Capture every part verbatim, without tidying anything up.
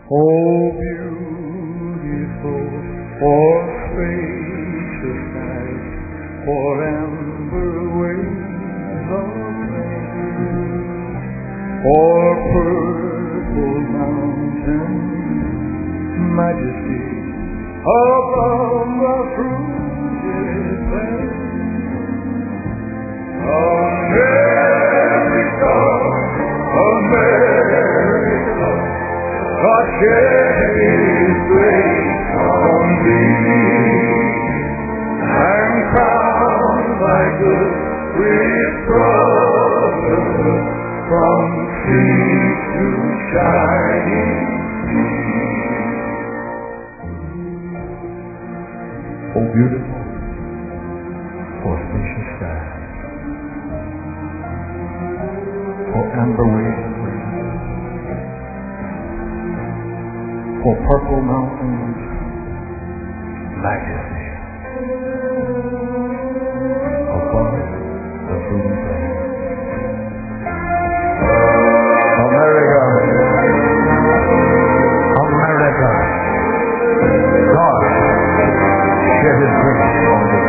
Oh, beautiful for spacious nights, for amber waves of rain, for purple mountains, majesty above the fruited plain. America, America, God shed His grace on thee, and crowned thy good with brotherhood from sea to shining sea. Oh, beautiful for spacious skies, for amber waves, for purple mountains, majesty above the fruited plain. America, America, God shed His grace on thee,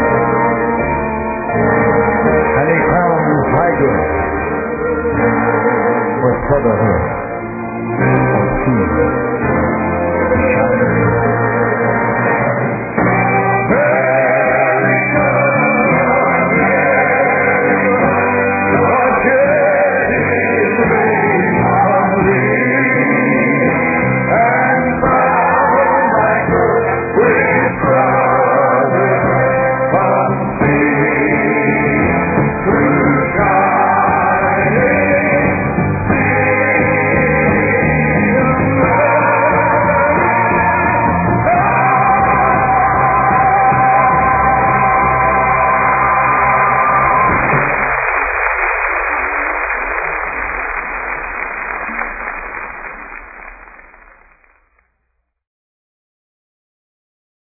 and He crowns thy good with brotherhood